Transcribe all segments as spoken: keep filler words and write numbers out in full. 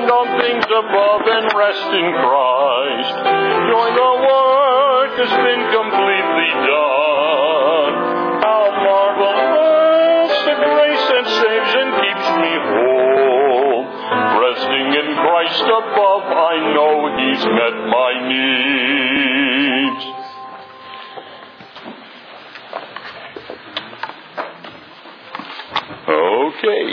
on things above and rest in Christ. Join the work has been completely done. How marvelous the grace that saves and keeps me whole. Resting in Christ above, I know He's met my needs. Okay.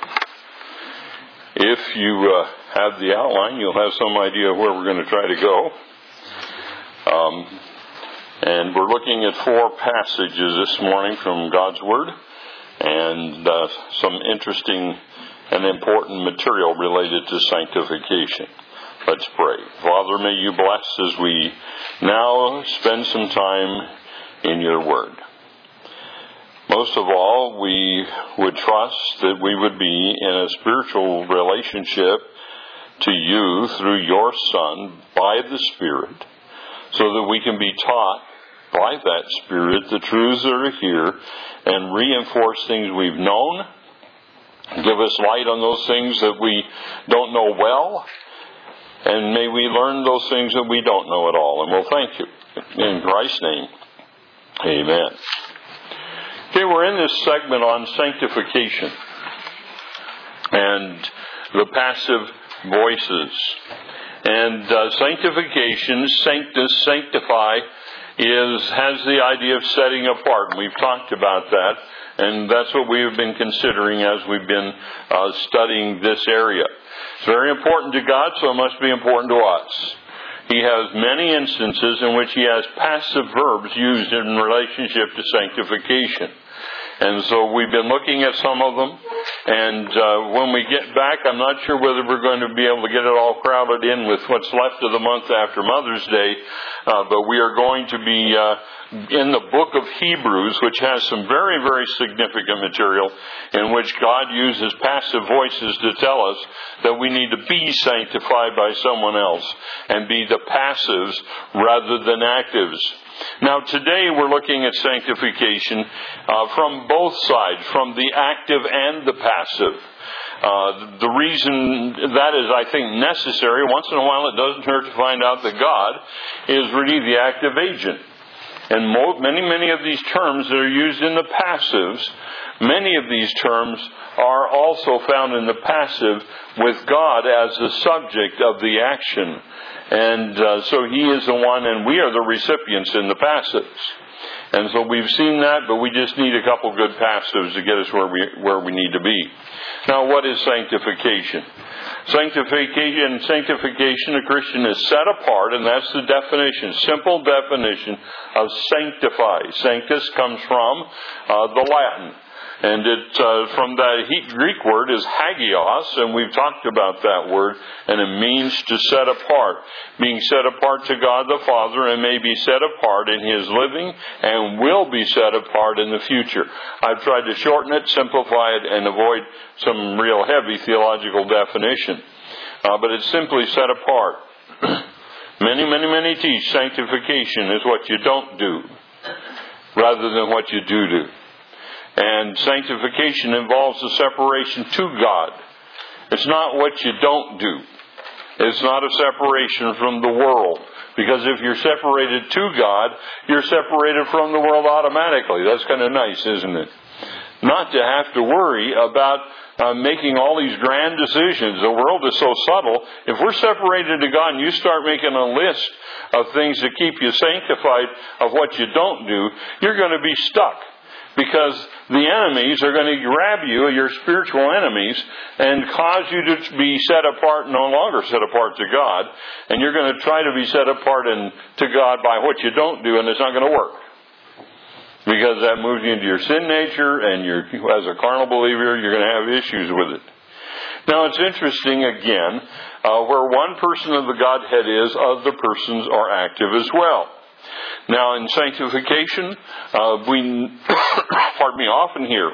If you uh, have the outline, you'll have some idea where we're going to try to go. Um, and we're looking at four passages this morning from God's Word, and uh, some interesting and important material related to sanctification. Let's pray. Father, may you bless as we now spend some time in your Word. Most of all, we would trust that we would be in a spiritual relationship to you through your Son by the Spirit, so that we can be taught by that Spirit the truths that are here and reinforce things we've known, give us light on those things that we don't know well, and may we learn those things that we don't know at all. And we'll thank you. In Christ's name, amen. Okay, we're in this segment on sanctification and the passive voices. And uh, sanctification, sanctus, sanctify, is has the idea of setting apart. And we've talked about that, and that's what we have been considering as we've been uh, studying this area. It's very important to God, so it must be important to us. He has many instances in which he has passive verbs used in relationship to sanctification. And so we've been looking at some of them. And uh, when we get back, I'm not sure whether we're going to be able to get it all crowded in with what's left of the month after Mother's Day. Uh, but we are going to be uh, in the book of Hebrews, which has some very, very significant material in which God uses passive voices to tell us that we need to be sanctified by someone else and be the passives rather than actives. Now, today we're looking at sanctification uh, from both sides, from the active and the passive. Uh, the reason that is, I think, necessary, once in a while it doesn't hurt to find out that God is really the active agent. And mo- many, many of these terms that are used in the passives, many of these terms are also found in the passive with God as the subject of the action. And uh, so He is the one, and we are the recipients in the passives. And so we've seen that, but we just need a couple good passives to get us where we where we need to be. Now, what is sanctification? Sanctification, sanctification, a Christian is set apart, and that's the definition, simple definition of sanctify. Sanctus comes from uh, the Latin. And it uh, from that Greek word is hagios, and we've talked about that word, and it means to set apart. Being set apart to God the Father, and may be set apart in His living, and will be set apart in the future. I've tried to shorten it, simplify it, and avoid some real heavy theological definition. Uh, but it's simply set apart. Many, many, many teach sanctification is what you don't do, rather than what you do do. And sanctification involves a separation to God. It's not what you don't do. It's not a separation from the world. Because if you're separated to God, you're separated from the world automatically. That's kind of nice, isn't it? Not to have to worry about uh, making all these grand decisions. The world is so subtle. If we're separated to God and you start making a list of things to keep you sanctified of what you don't do, you're going to be stuck. Because the enemies are going to grab you, your spiritual enemies, and cause you to be set apart, no longer set apart to God. And you're going to try to be set apart in, to God by what you don't do, and it's not going to work. Because that moves you into your sin nature, and you're, as a carnal believer, you're going to have issues with it. Now, it's interesting, again, uh, where one person of the Godhead is, other persons are active as well. Now, in sanctification, uh, we, pardon me, often hear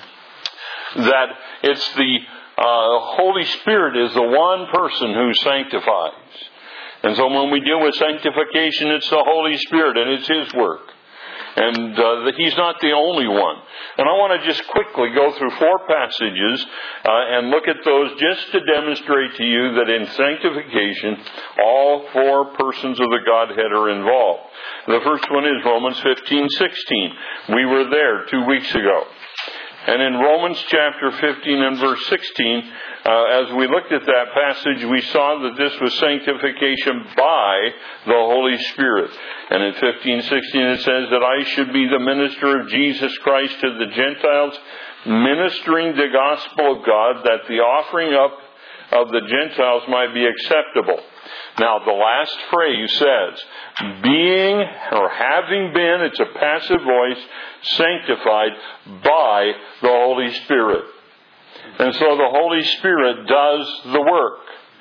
that it's the uh, Holy Spirit is the one person who sanctifies. And so when we deal with sanctification, it's the Holy Spirit and it's His work. And uh, He's not the only one. And I want to just quickly go through four passages uh, and look at those just to demonstrate to you that in sanctification, all four persons of the Godhead are involved. The first one is Romans fifteen sixteen. We were there two weeks ago. And in Romans chapter fifteen and verse sixteen, uh, as we looked at that passage, we saw that this was sanctification by the Holy Spirit. And in fifteen sixteen it says that I should be the minister of Jesus Christ to the Gentiles, ministering the gospel of God, that the offering up of the Gentiles might be acceptable. Now, the last phrase says, being or having been, it's a passive voice, sanctified by the Holy Spirit. And so the Holy Spirit does the work.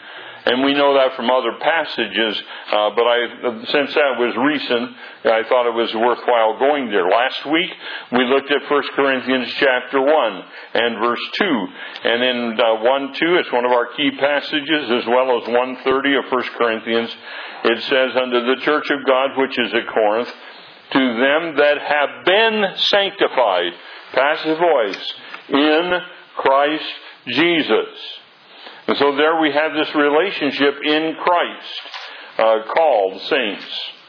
And we know that from other passages, uh, but I, since that was recent, I thought it was worthwhile going there. Last week, we looked at First Corinthians chapter one and verse two. And in uh, one two, it's one of our key passages, as well as one thirty of First Corinthians. It says, unto the church of God which is at Corinth, to them that have been sanctified, passive voice, in Christ Jesus. And so there we have this relationship in Christ, uh, called saints.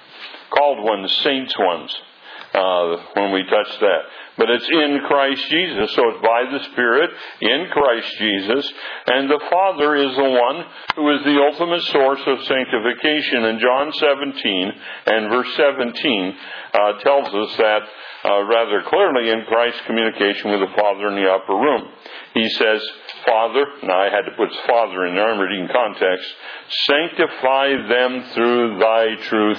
Called ones, saints ones, uh, when we touch that. But it's in Christ Jesus. So it's by the Spirit, in Christ Jesus. And the Father is the one who is the ultimate source of sanctification. And John seventeen and verse seventeen uh, tells us that uh, rather clearly in Christ's communication with the Father in the upper room. He says, Father, now I had to put Father in there, I'm reading context, sanctify them through thy truth.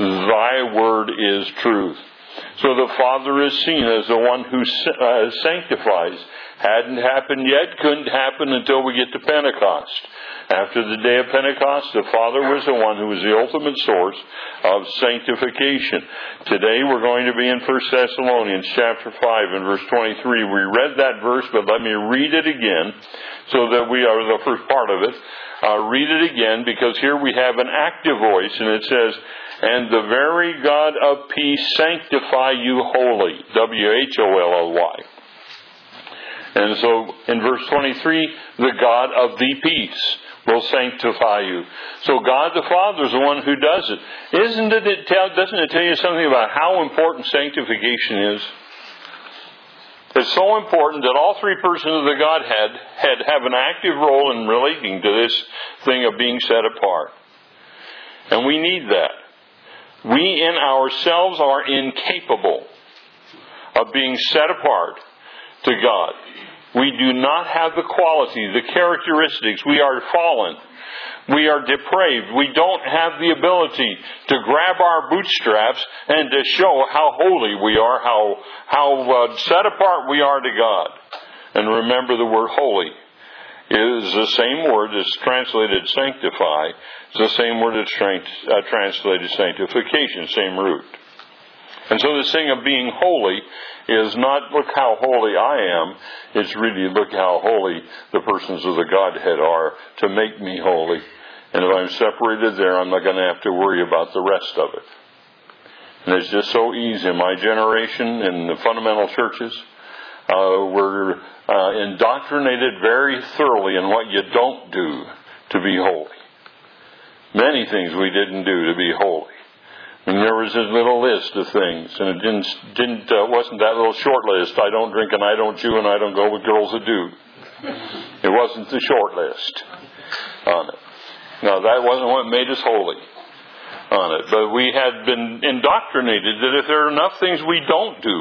Thy word is truth. So the Father is seen as the one who uh, sanctifies. Hadn't happened yet, couldn't happen until we get to Pentecost. After the day of Pentecost, the Father was the one who was the ultimate source of sanctification. Today we're going to be in First Thessalonians chapter five and verse twenty-three. We read that verse, but let me read it again so that we are the first part of it. Uh, read it again, because here we have an active voice, and it says, and the very God of peace sanctify you wholly. W H O L L Y. And so in verse twenty-three, the God of the peace will sanctify you. So God the Father is the one who does it. Isn't it, it tell, doesn't it tell you something about how important sanctification is? It's so important that all three persons of the Godhead had have an active role in relating to this thing of being set apart. And we need that. We in ourselves are incapable of being set apart to God. We do not have the quality, the characteristics. We are fallen. We are depraved. We don't have the ability to grab our bootstraps and to show how holy we are, how how uh, set apart we are to God. And remember, the word holy is the same word that's translated sanctify. It's the same word that's tra- uh, translated sanctification, same root. And so this thing of being holy is not, look how holy I am. It's really, look how holy the persons of the Godhead are to make me holy. And if I'm separated there, I'm not going to have to worry about the rest of it. And it's just so easy. In my generation, in the fundamental churches, uh, we're uh, indoctrinated very thoroughly in what you don't do to be holy. Many things we didn't do to be holy. And there was this little list of things, and it didn't, didn't, uh, wasn't that little short list. I don't drink and I don't chew and I don't go with girls that do. It wasn't the short list on it. No, that wasn't what made us holy on it. But we had been indoctrinated that if there are enough things we don't do,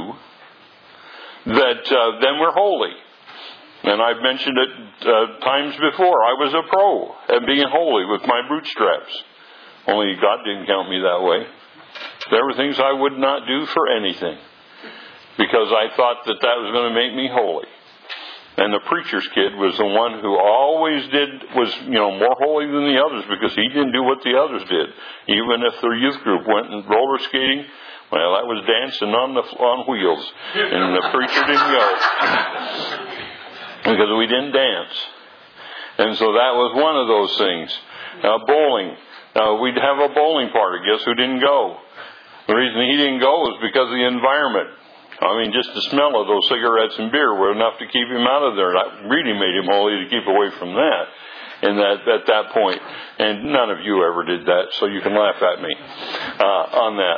that uh, then we're holy. And I've mentioned it uh, times before. I was a pro at being holy with my bootstraps. Only God didn't count me that way. There were things I would not do for anything, because I thought that that was going to make me holy. And the preacher's kid was the one who always did, was, you know, more holy than the others, because he didn't do what the others did. Even if their youth group went and roller skating, well, that was dancing on the on wheels, and the preacher didn't go because we didn't dance. And so that was one of those things. Uh, bowling. Uh, we'd have a bowling party. Guess who didn't go? The reason he didn't go was because of the environment. I mean, just the smell of those cigarettes and beer were enough to keep him out of there. That really made him holy to keep away from that. And that at that point, and none of you ever did that, so you can laugh at me uh, on that.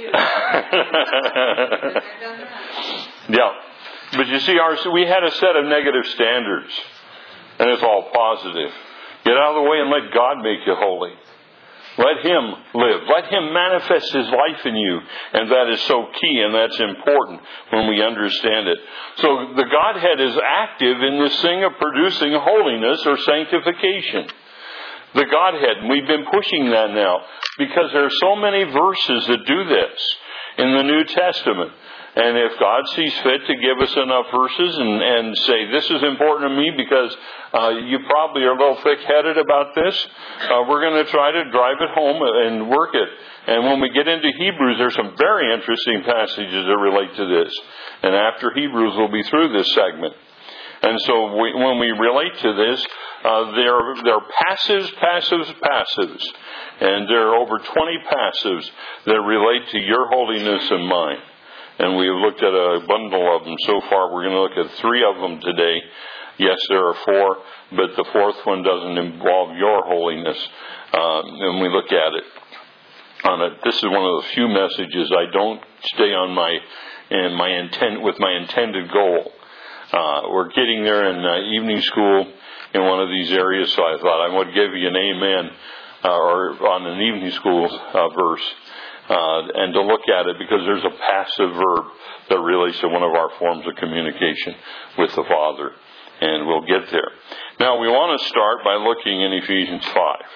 Yeah, but you see, our we had a set of negative standards, and it's all positive. Get out of the way and let God make you holy. Let Him live. Let Him manifest His life in you. And that is so key, and that's important when we understand it. So the Godhead is active in this thing of producing holiness or sanctification. The Godhead, and we've been pushing that now, because there are so many verses that do this in the New Testament. And if God sees fit to give us enough verses and, and say, this is important to me because uh, you probably are a little thick-headed about this, uh, we're going to try to drive it home and work it. And when we get into Hebrews, there's some very interesting passages that relate to this. And after Hebrews, we'll be through this segment. And so we, when we relate to this, uh, they're, they're passives, passives, passives. And there are over twenty passives that relate to your holiness and mine. And we've looked at a bundle of them so far. We're going to look at three of them today. Yes, there are four, but the fourth one doesn't involve your holiness. Um, and we look at it. On it. This is one of the few messages I don't stay on my and my intent with my intended goal. Uh, we're getting there in uh, evening school in one of these areas, so I thought I would give you an amen uh, or on an evening school uh, verse. Uh, and to look at it because there's a passive verb that relates to one of our forms of communication with the Father. And we'll get there. Now, we want to start by looking in Ephesians five.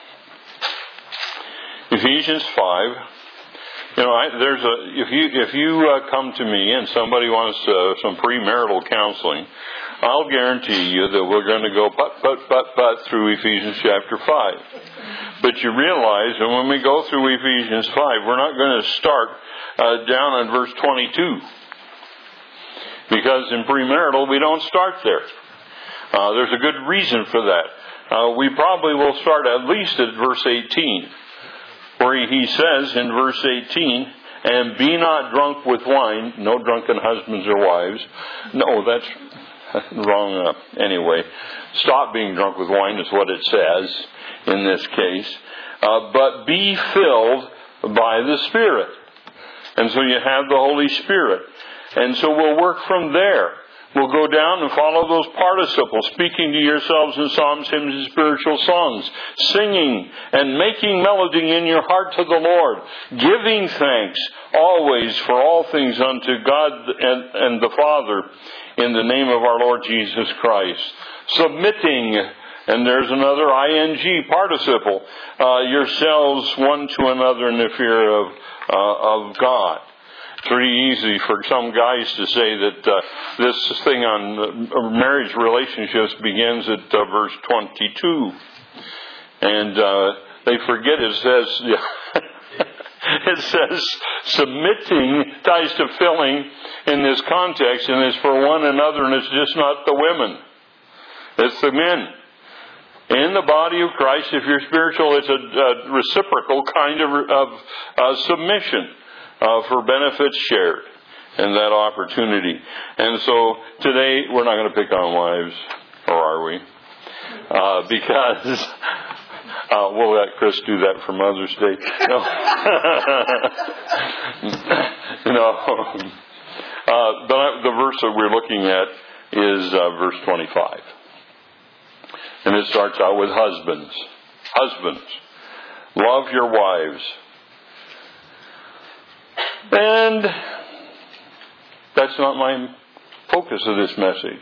Ephesians five. You know, I, there's a if you if you uh, come to me and somebody wants uh, some premarital counseling, I'll guarantee you that we're going to go but but but but through Ephesians chapter five. But you realize that when we go through Ephesians five, we're not going to start uh, down on verse twenty-two. Because in premarital, we don't start there. Uh, there's a good reason for that. Uh, we probably will start at least at verse eighteen, where he says in verse eighteen, and be not drunk with wine, no drunken husbands or wives. No, that's wrong uh, anyway. Stop being drunk with wine is what it says in this case. Uh, but be filled by the Spirit. And so you have the Holy Spirit. And so we'll work from there. We'll go down and follow those participles, speaking to yourselves in psalms, hymns, and spiritual songs, singing and making melody in your heart to the Lord, giving thanks always for all things unto God and, and the Father in the name of our Lord Jesus Christ. Submitting, and there's another ing participle, uh, yourselves one to another in the fear of, uh, of God. It's pretty easy for some guys to say that uh, this thing on uh, marriage relationships begins at uh, verse twenty-two. And uh, they forget it says, it says submitting ties to filling in this context, and it's for one another, and it's just not the women. It's the men. In the body of Christ, if you're spiritual, it's a, a reciprocal kind of, of uh, submission. Uh, for benefits shared and that opportunity. And so today we're not going to pick on wives, or are we? Uh, because uh, we'll let Chris do that for Mother's Day. No, no. Uh, but the verse that we're looking at is uh, verse twenty-five, and it starts out with husbands. Husbands, love your wives. And that's not my focus of this message.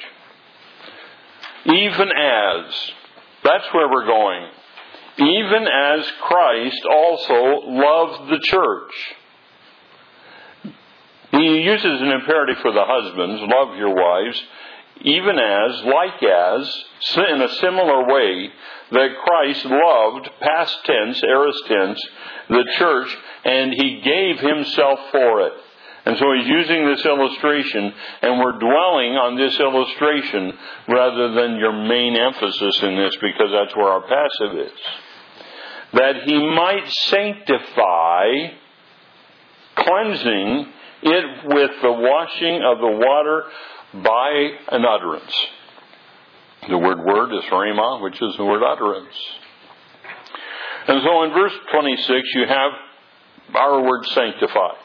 Even as, that's where we're going. Even as Christ also loved the church. He uses an imperative for the husbands, love your wives, even as, like as, in a similar way, that Christ loved, past tense, aorist tense, the church, and He gave Himself for it. And so He's using this illustration, and we're dwelling on this illustration rather than your main emphasis in this, because that's where our passive is. That He might sanctify cleansing it with the washing of the water by an utterance. The word word is rhema, which is the word utterance. And so in verse twenty-six, you have our word sanctified.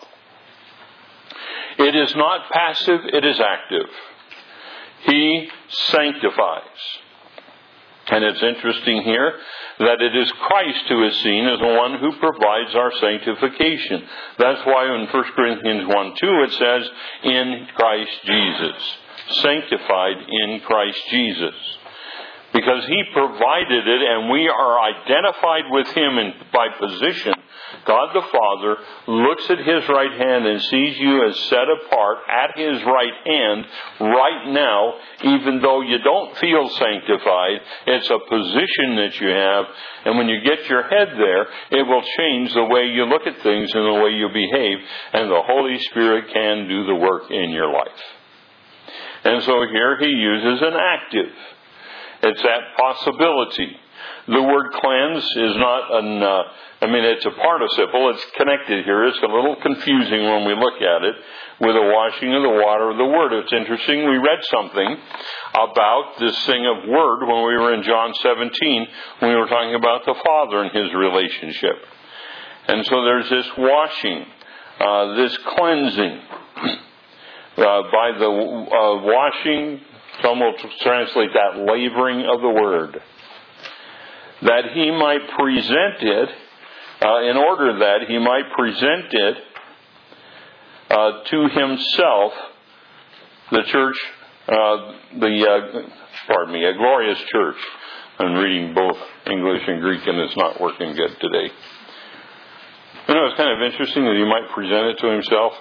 It is not passive, it is active. He sanctifies. And it's interesting here that it is Christ who is seen as the one who provides our sanctification. That's why in First Corinthians one two it says, in Christ Jesus. Sanctified in Christ Jesus. Because He provided it, and we are identified with Him in, by position. God the Father looks at His right hand and sees you as set apart at His right hand right now, even though you don't feel sanctified. It's a position that you have, and when you get your head there, it will change the way you look at things and the way you behave, and the Holy Spirit can do the work in your life. And so here He uses an active. It's that possibility. The word cleanse is not an, uh, I mean, it's a participle. It's connected here. It's a little confusing when we look at it with the washing of the water of the Word. It's interesting. We read something about this thing of Word when we were in John seventeen, when we were talking about the Father and His relationship. And so there's this washing, uh, this cleansing. Uh, by the uh, washing, some will translate that laboring of the Word. That He might present it, uh, in order that He might present it uh, to Himself, the church, uh, the, uh, pardon me, a glorious church. I'm reading both English and Greek and it's not working good today. You know, it's kind of interesting that He might present it to Himself.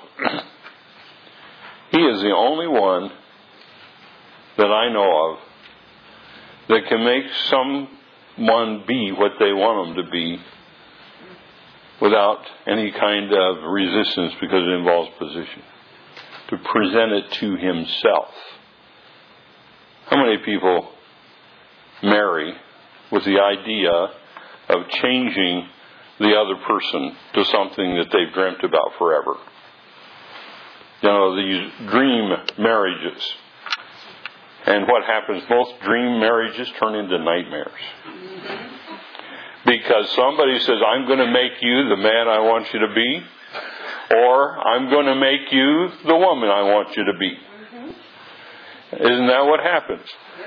He is the only one that I know of that can make someone be what they want them to be without any kind of resistance, because it involves position. To present it to Himself. How many people marry with the idea of changing the other person to something that they've dreamt about forever? You know, these dream marriages. And what happens? Most dream marriages turn into nightmares. Because somebody says, I'm going to make you the man I want you to be. Or, I'm going to make you the woman I want you to be. Isn't that what happens?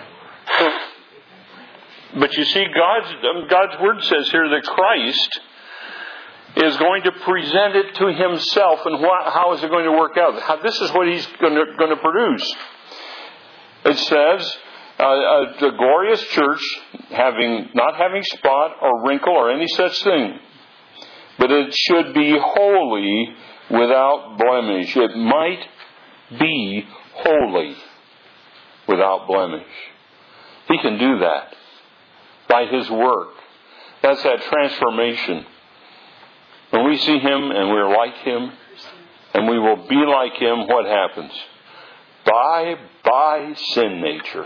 But you see, God's, God's Word says here that Christ is going to present it to Himself. And what, how is it going to work out? How, this is what He's going to, going to produce. It says, uh, uh, the glorious church, having not having spot or wrinkle or any such thing, but it should be holy without blemish. It might be holy without blemish. He can do that by His work. That's that transformation. When we see Him and we're like Him, and we will be like Him, what happens? Bye bye sin nature.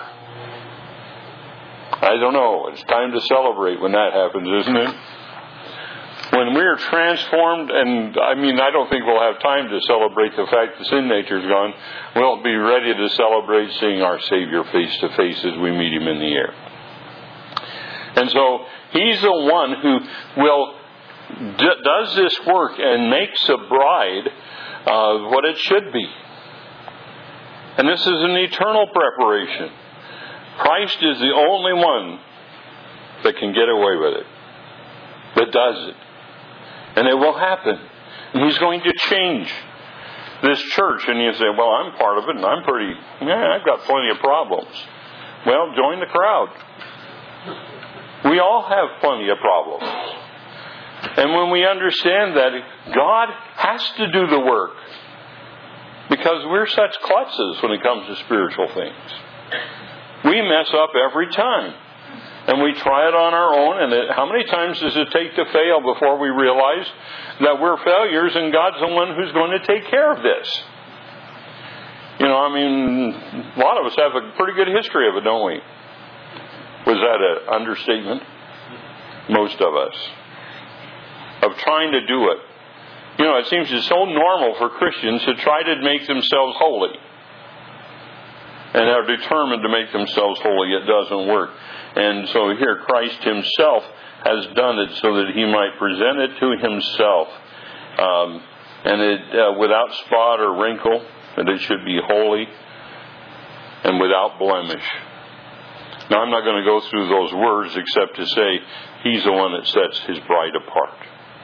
I don't know. It's time to celebrate when that happens, isn't it? When we're transformed, and I mean, I don't think we'll have time to celebrate the fact the sin nature's gone. We'll be ready to celebrate seeing our Savior face to face as we meet Him in the air. And so, He's the one who will d- does this work and makes a bride uh, what it should be. And this is an eternal preparation. Christ is the only one that can get away with it, that does it. And it will happen. And He's going to change this church. And you say, well, I'm part of it, and I'm pretty, yeah, I've got plenty of problems. Well, join the crowd. We all have plenty of problems. And when we understand that God has to do the work, because we're such klutzes when it comes to spiritual things. We mess up every time. And we try it on our own. And it, how many times does it take to fail before we realize that we're failures and God's the one who's going to take care of this? You know, I mean, a lot of us have a pretty good history of it, don't we? Was that an understatement? Most of us. Of trying to do it You know, it seems it's so normal for Christians to try to make themselves holy and are determined to make themselves holy. It doesn't work. And so here Christ himself has done it so that he might present it to himself. Um, and it uh, without spot or wrinkle, that it should be holy and without blemish. Now, I'm not going to go through those words except to say he's the one that sets his bride apart.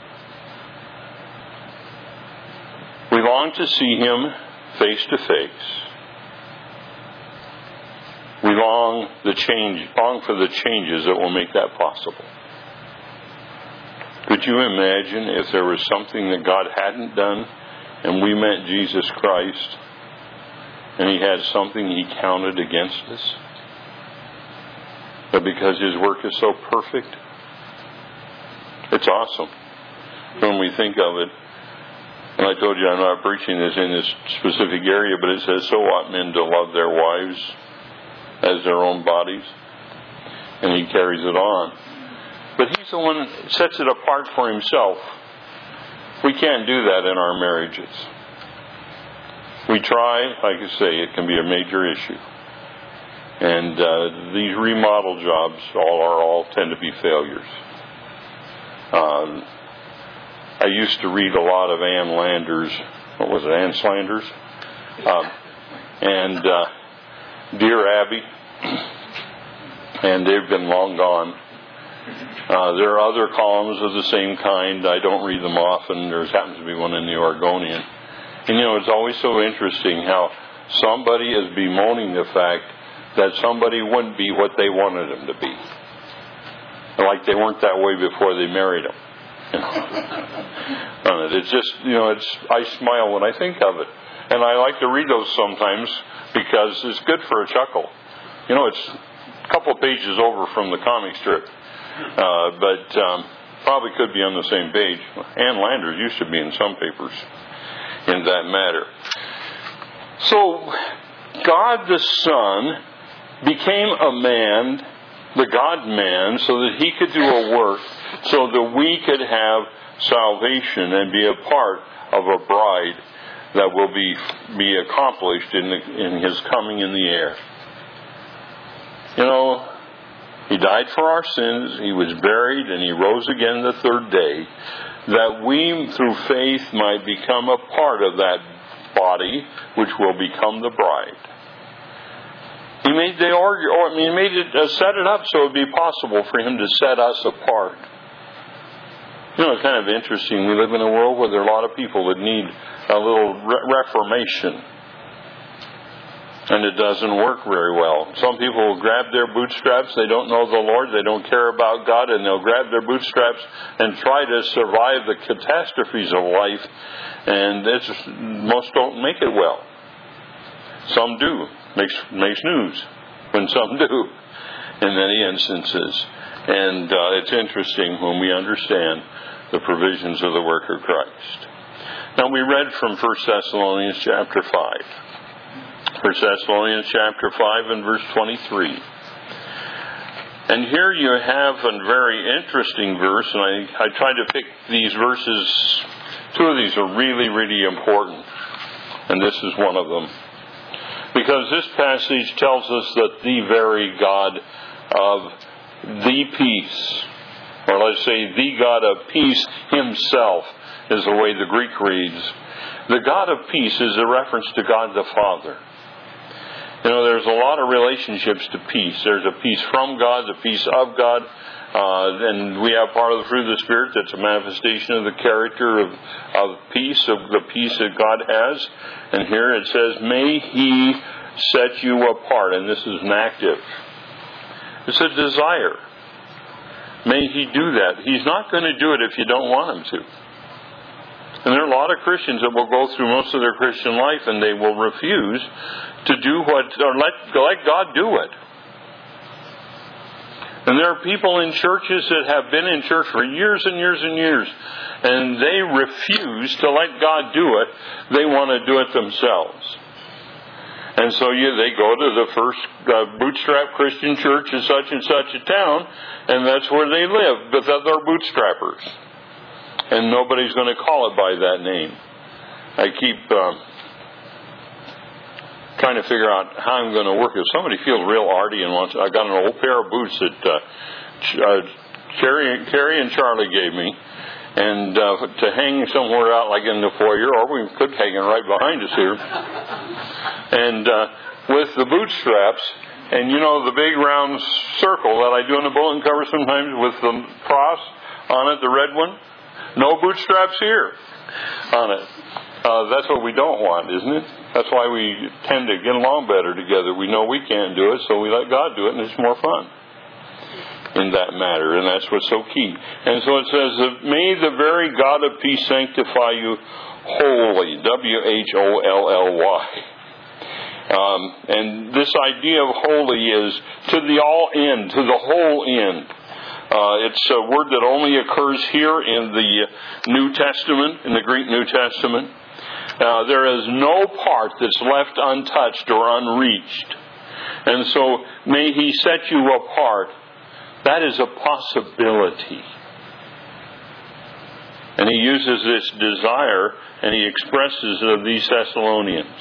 We long to see him face to face. We long the change, long for the changes that will make that possible. Could you imagine if there was something that God hadn't done and we met Jesus Christ and he had something he counted against us? But because his work is so perfect, it's awesome when we think of it. And I told you I'm not preaching this in this specific area, but it says, so ought men to love their wives as their own bodies. And he carries it on. But he's the one that sets it apart for himself. We can't do that in our marriages. We try, like I say, it can be a major issue. And uh, these remodel jobs all are all tend to be failures. Um, I used to read a lot of Ann Landers. What was it, Ann Slanders? Um, and uh, Dear Abby. And they've been long gone. Uh, there are other columns of the same kind. I don't read them often. There happens to be one in the Oregonian. And you know, it's always so interesting how somebody is bemoaning the fact that somebody wouldn't be what they wanted them to be. Like they weren't that way before they married them. You know? It's just, you know, it's, I smile when I think of it. And I like to read those sometimes because it's good for a chuckle. You know, it's a couple of pages over from the comic strip. Uh, but um, probably could be on the same page. Ann Landers used to be in some papers in that matter. So, God the Son became a man, the God-man, so that he could do a work, so that we could have salvation and be a part of a bride that will be be accomplished in, the, in his coming in the air. You know, he died for our sins, he was buried, and he rose again the third day, that we, through faith, might become a part of that body, which will become the bride. He made the org, or I mean, he made it uh, set it up so it would be possible for him to set us apart. You know, it's kind of interesting. We live in a world where there are a lot of people that need a little re- reformation. And it doesn't work very well. Some people will grab their bootstraps. They don't know the Lord. They don't care about God. And they'll grab their bootstraps and try to survive the catastrophes of life. And it's, most don't make it well. Some do. Makes, makes news when some do in many instances. And uh, it's interesting when we understand the provisions of the work of Christ. Now we read from First Thessalonians chapter five. First Thessalonians chapter five and verse twenty-three. And here you have a very interesting verse, and I, I tried to pick these verses. Two of these are really, really important. And this is one of them. Because this passage tells us that the very God of the peace, or let's say the God of peace himself, is the way the Greek reads. The God of peace is a reference to God the Father. You know, there's a lot of relationships to peace. There's a peace from God, the peace of God. Uh, and we have part of the fruit of the Spirit that's a manifestation of the character of, of peace, of the peace that God has. And here it says, may He set you apart. And this is an active. It's a desire. May He do that. He's not going to do it if you don't want Him to. And there are a lot of Christians that will go through most of their Christian life and they will refuse to do what, or let, let God do it. And there are people in churches that have been in church for years and years and years, and they refuse to let God do it. They want to do it themselves. And so you, they go to the first uh, bootstrap Christian church in such and such a town, and that's where they live, but they're bootstrappers. and nobody's going to call it by that name. I keep uh, trying to figure out how I'm going to work it. If somebody feels real arty and wants, I got an old pair of boots that uh, uh, Carrie, Carrie and Charlie gave me, and uh, to hang somewhere out like in the foyer, or we could hang it right behind us here. And uh, with the boot straps, and you know the big round circle that I do in the bulletin cover sometimes with the cross on it, the red one, no boot straps here on it. Uh, that's what we don't want, isn't it? That's why we tend to get along better together. We know we can't do it, so we let God do it, and it's more fun in that matter, and that's what's so key. And so it says, may the very God of peace sanctify you wholly, W H O L L Y. Um, and this idea of holy is to the all end, to the whole end. Uh, it's a word that only occurs here in the New Testament, in the Greek New Testament. Uh, there is no part that's left untouched or unreached. And so, may He set you apart. That is a possibility. And He uses this desire, and He expresses it of these Thessalonians.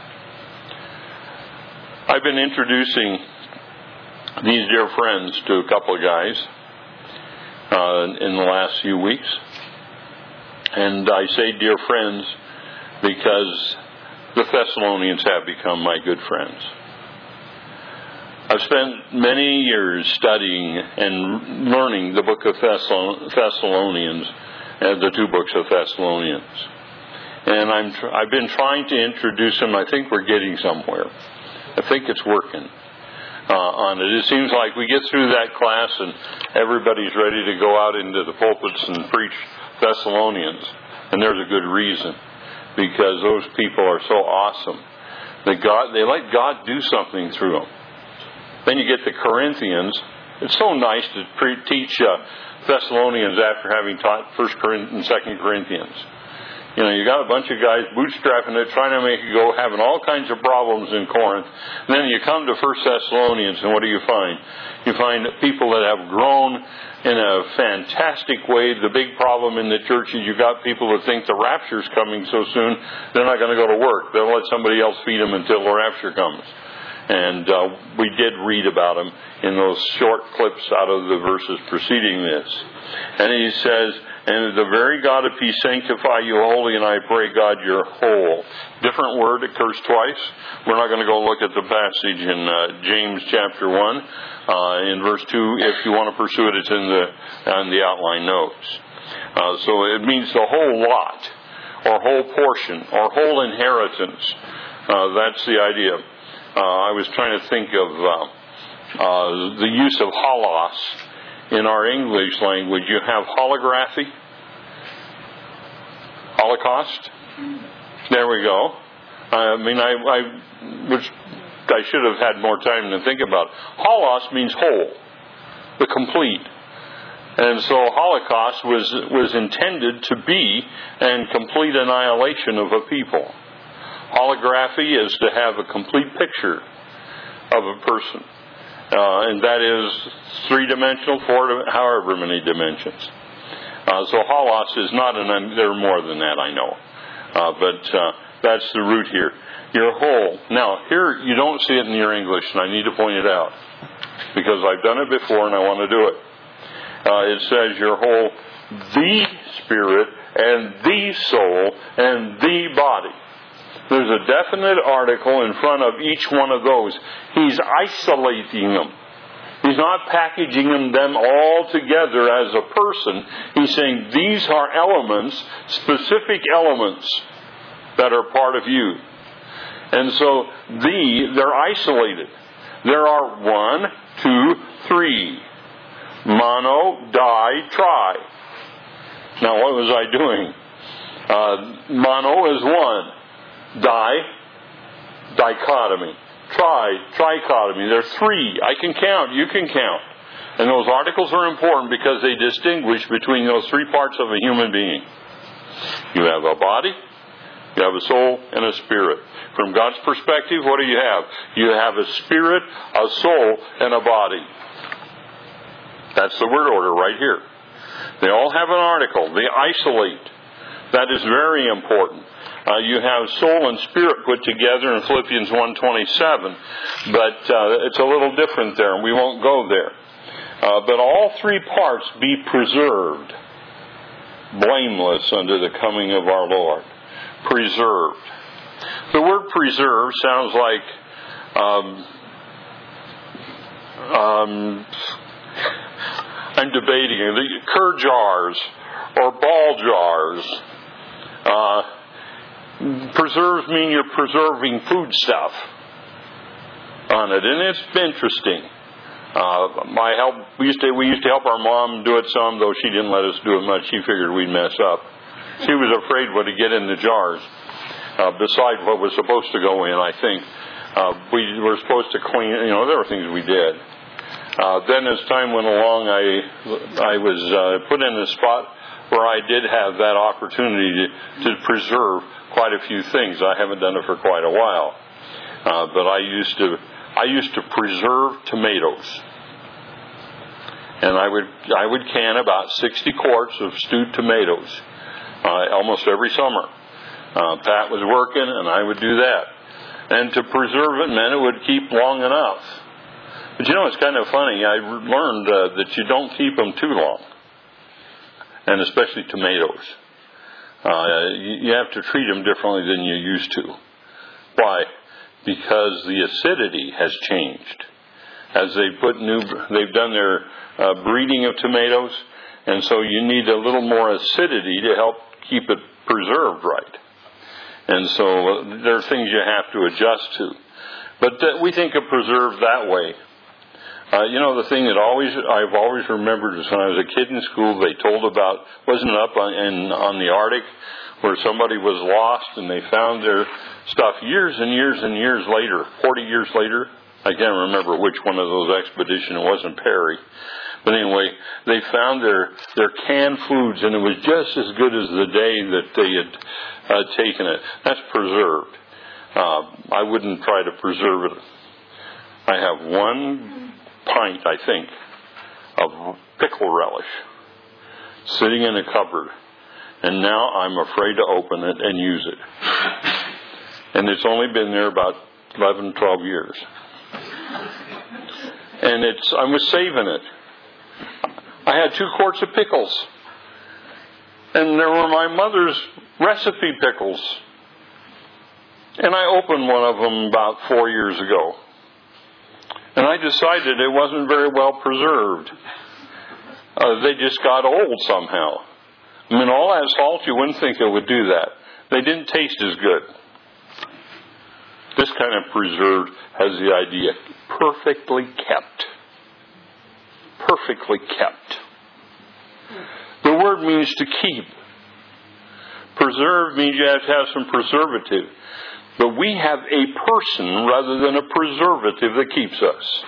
I've been introducing these dear friends to a couple of guys uh, in the last few weeks. And I say dear friends because the Thessalonians have become my good friends. I've spent many years studying and learning the book of Thessalonians, and the two books of Thessalonians. And I'm tr- I've been trying to introduce them. I think we're getting somewhere. I think it's working uh, on it. It seems like we get through that class and everybody's ready to go out into the pulpits and preach Thessalonians. And there's a good reason. Because those people are so awesome. They, God, they let God do something through them. Then you get the Corinthians. It's so nice to pre- teach uh, Thessalonians after having taught First Corinthians and Second Corinthians. You know, you got a bunch of guys bootstrapping it, trying to make it go, having all kinds of problems in Corinth. And then you come to First Thessalonians, and what do you find? You find people that have grown in a fantastic way. The big problem in the church is you got people that think the rapture's coming so soon, they're not going to go to work. They'll let somebody else feed them until the rapture comes. And uh, we did read about them in those short clips out of the verses preceding this. And he says, and the very God of peace sanctify you wholly, and I pray, God, your whole. Different word occurs twice. We're not going to go look at the passage in uh, James chapter one. Uh, in verse two, if you want to pursue it, it's in the, on the outline notes. Uh, so it means the whole lot, or whole portion, or whole inheritance. Uh, that's the idea. Uh, I was trying to think of uh, uh, the use of holos in our English language. You have holography, Holocaust. There we go. I mean, I, I, which I should have had more time to think about. Holos means whole, the complete. And so Holocaust was was intended to be and complete annihilation of a people. Holography is to have a complete picture of a person. Uh, and that is three-dimensional, four, however many dimensions. Uh, so holos is not an, there are more than that, I know. Uh, but uh, that's the root here. Your whole. Now, here you don't see it in your English, and I need to point it out. Because I've done it before and I want to do it. Uh, it says your whole, the spirit, and the soul, and the body. There's a definite article in front of each one of those. He's isolating them. He's not packaging them all together as a person. He's saying these are elements, specific elements, that are part of you. And so the, they're isolated. There are one, two, three. Mono, di, tri. Now what was I doing? Uh, mono is one. Di, dichotomy. Tri, trichotomy. There are three. I can count. You can count. And those articles are important because they distinguish between those three parts of a human being. You have a body, you have a soul, and a spirit. From God's perspective, what do you have? You have a spirit, a soul, and a body. That's the word order right here. They all have an article. They isolate. That is very important. Uh, you have soul and spirit put together in Philippians one twenty-seven, but uh, it's a little different there, and we won't go there. Uh, but all three parts be preserved, blameless unto the coming of our Lord. Preserved. The word preserve sounds like um, um, I'm debating the cur jars or ball jars. Uh, preserves mean you're preserving food stuff on it, and it's interesting. Uh, my help, we used to we used to help our mom do it some, though she didn't let us do it much. She figured we'd mess up. She was afraid what to get in the jars. Uh, besides what was supposed to go in, I think uh, we were supposed to clean. You know, there were things we did. Uh, then, as time went along, I I was uh, put in a spot where I did have that opportunity to, to preserve quite a few things. I haven't done it for quite a while, uh, but I used to I used to preserve tomatoes, and I would I would can about sixty quarts of stewed tomatoes uh, almost every summer. Uh, Pat was working, and I would do that, and to preserve it meant it would keep long enough. But you know, it's kind of funny. I learned uh, that you don't keep them too long, and especially tomatoes. Uh, you, you have to treat them differently than you used to. Why? Because the acidity has changed. As they put new, they've done their uh, breeding of tomatoes, and so you need a little more acidity to help keep it preserved right. And so uh, there are things you have to adjust to. But uh, we think of preserved that way. Uh, you know, the thing that always I've always remembered is when I was a kid in school, they told about, wasn't it up on, in, on the Arctic, where somebody was lost and they found their stuff years and years and years later, forty years later. I can't remember which one of those expeditions. It wasn't Perry. But anyway, they found their, their canned foods, and it was just as good as the day that they had uh, taken it. That's preserved. Uh, I wouldn't try to preserve it. I have one pint, I think, of pickle relish sitting in a cupboard, and now I'm afraid to open it and use it. And it's only been there about eleven, twelve years. And it's I was saving it. I had two quarts of pickles, and they were my mother's recipe pickles. And I opened one of them about four years ago. And I decided it wasn't very well preserved. Uh, they just got old somehow. I mean, all that salt, you wouldn't think it would do that. They didn't taste as good. This kind of preserved has the idea, perfectly kept. Perfectly kept. The word means to keep. Preserve means you have to have some preservative. But we have a person rather than a preservative that keeps us.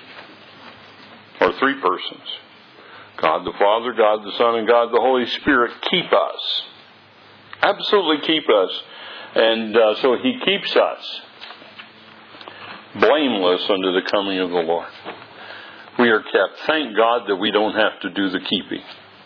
Or three persons. God the Father, God the Son, and God the Holy Spirit keep us. Absolutely keep us. And uh, so He keeps us blameless unto the coming of the Lord. We are kept. Thank God that we don't have to do the keeping.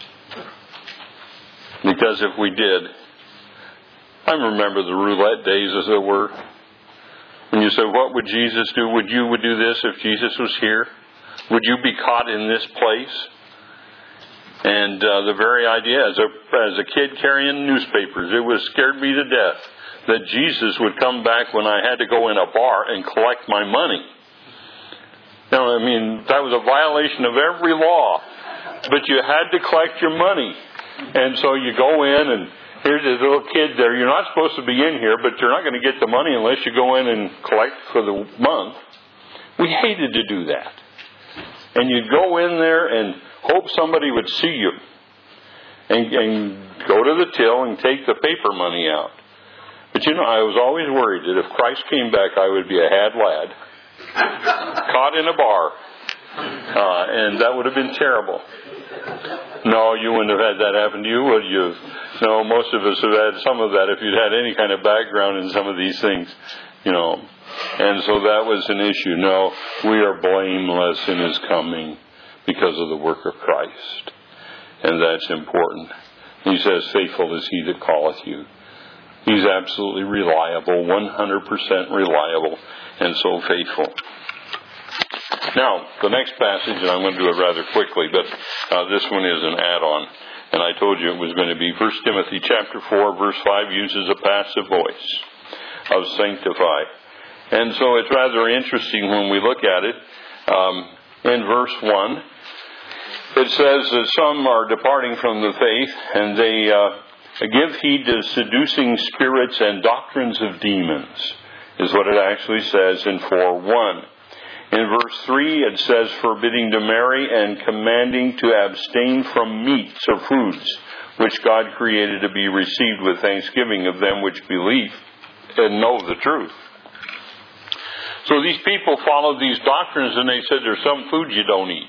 Because if we did, I remember the roulette days, as it were. When you said, what would Jesus do? Would you would do this if Jesus was here? Would you be caught in this place? And uh, the very idea, as a, as a kid carrying newspapers, it was scared me to death that Jesus would come back when I had to go in a bar and collect my money. You know, I mean, that was a violation of every law. But you had to collect your money. And so you go in, and here's this little kid there. You're not supposed to be in here, but you're not going to get the money unless you go in and collect for the month. We hated to do that. And you'd go in there and hope somebody would see you and, and go to the till and take the paper money out. But you know, I was always worried that if Christ came back, I would be a had lad, caught in a bar. Uh, and that would have been terrible. No, you wouldn't have had that happen to you, would you? No, most of us have had some of that if you'd had any kind of background in some of these things, you know. And so that was an issue. No, we are blameless in His coming because of the work of Christ. And that's important. He says, faithful is he that calleth you. He's absolutely reliable, one hundred percent reliable, and so faithful. Now, the next passage, and I'm going to do it rather quickly, but uh, this one is an add-on. And I told you it was going to be First Timothy chapter four, verse five, uses a passive voice of sanctify. And so it's rather interesting when we look at it. Um, in verse one, it says that some are departing from the faith, and they uh, give heed to seducing spirits and doctrines of demons, is what it actually says in four one. In verse three, it says, forbidding to marry and commanding to abstain from meats or foods, which God created to be received with thanksgiving of them which believe and know the truth. So these people followed these doctrines, and they said there's some food you don't eat.